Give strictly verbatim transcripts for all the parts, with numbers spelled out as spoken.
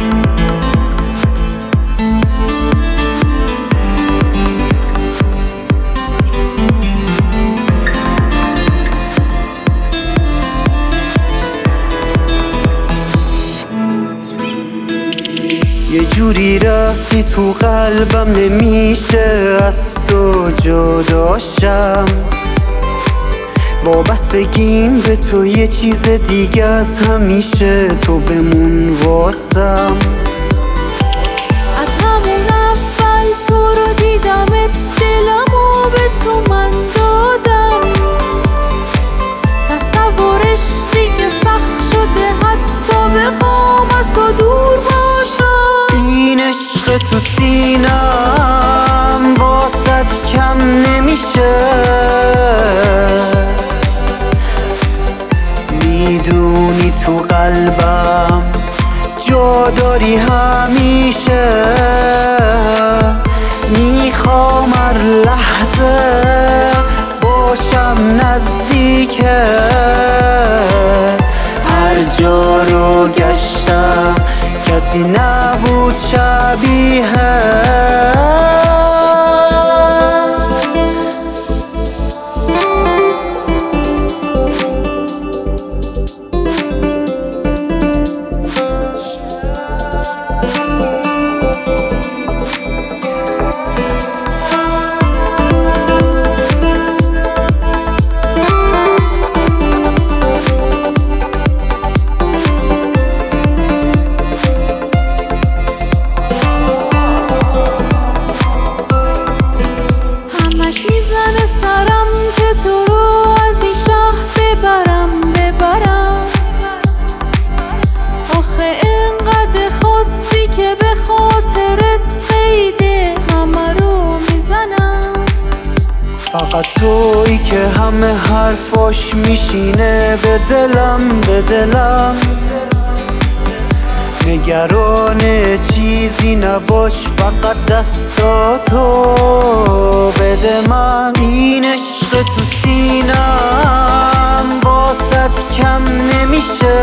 یه جوری رفتی تو قلبم نمیشه از تو جداشم. وابستگیم به تو یه چیز دیگه از همیشه، تو بمون واسم. از همون اول تو رو دیدمت، دلمو به تو من دادم. تصورش دیگه سخت شده، حتی بخوام از تو دور باشم. این عشق تو سینم واسط کم نمیشه، میدونی تو قلبم جا داری همیشه. میخوام هر لحظه باشم نزدیکت، هر جا رو گشتم کسی نبود شبیهت. میزنه سرم که تو رو از این شهر ببرم ببرم. آخه انقدر خواستی که به خاطرت قیده همه رو میزنم. فقط تویی که همه حرفاش میشینه به دلم به دلم. نگران چیزی نباش، فقط دستاتو بده من. این عشق تو سینم واسط کم نمیشه،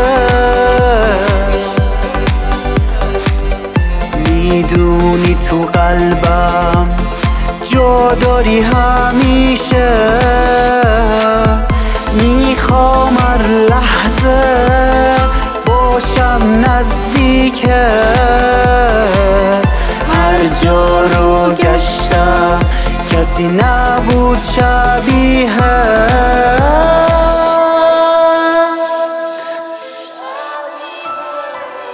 میدونی تو قلبم جا داری همیشه. میخوام هر لحظه باشم نزدیکت، هر جا رو گشتم کسی نبود شبیهت.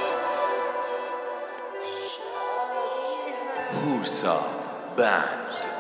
هورسا بند.